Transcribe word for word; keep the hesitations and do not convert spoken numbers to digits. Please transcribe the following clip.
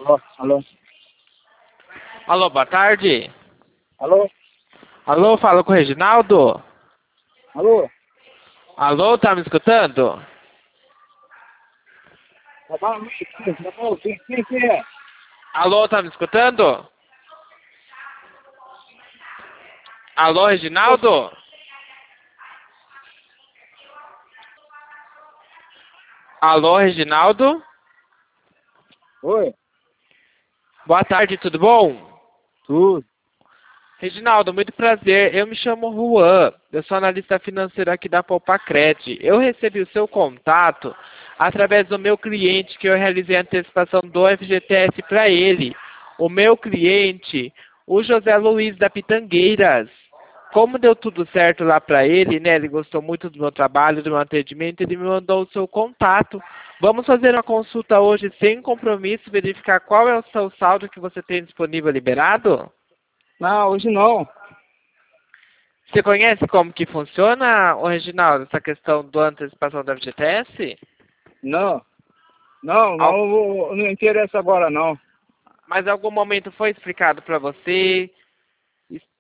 Alô, alô, Alô, boa tarde. alô, Alô, falo com o Reginaldo. alô, Alô, tá me escutando? tá bom, tá bom, quem, quem que é? Alô, tá me escutando? Alô, Reginaldo? Alô, Reginaldo? Oi, Boa tarde, tudo bom? tudo, Reginaldo, muito prazer. Eu me chamo Juan. Eu sou analista financeiro aqui da Poupacred. Eu recebi o seu contato através do meu cliente que eu realizei a antecipação do F G T S para ele. O meu cliente, o José Luiz da Pitangueiras. Como deu tudo certo lá para ele, né? Ele gostou muito do meu trabalho, do meu atendimento, ele me mandou o seu contato. Vamos fazer uma consulta hoje sem compromisso, verificar qual é o seu saldo que você tem disponível liberado? não, hoje não, Você conhece como que funciona, ô Reginaldo, essa questão do antecipação da F G T S? não, não, Al- não, não, não interessa agora não, Mas em algum momento foi explicado para você?